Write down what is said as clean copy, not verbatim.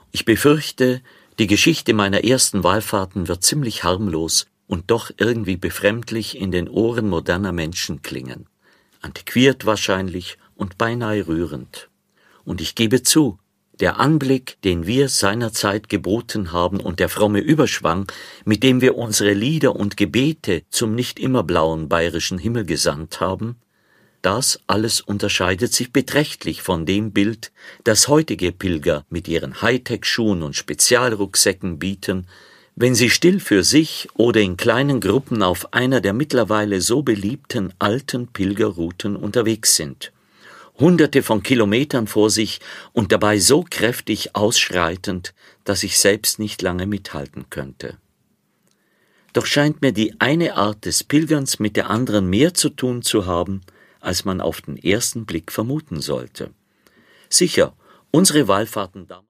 Ich befürchte, die Geschichte meiner ersten Wallfahrten wird ziemlich harmlos und doch irgendwie befremdlich in den Ohren moderner Menschen klingen. Antiquiert wahrscheinlich und beinahe rührend. Und ich gebe zu, der Anblick, den wir seinerzeit geboten haben und der fromme Überschwang, mit dem wir unsere Lieder und Gebete zum nicht immer blauen bayerischen Himmel gesandt haben, das alles unterscheidet sich beträchtlich von dem Bild, das heutige Pilger mit ihren Hightech-Schuhen und Spezialrucksäcken bieten, wenn sie still für sich oder in kleinen Gruppen auf einer der mittlerweile so beliebten alten Pilgerrouten unterwegs sind. Hunderte von Kilometern vor sich und dabei so kräftig ausschreitend, dass ich selbst nicht lange mithalten könnte. Doch scheint mir die eine Art des Pilgerns mit der anderen mehr zu tun zu haben, als man auf den ersten Blick vermuten sollte. Sicher, unsere Wallfahrten damals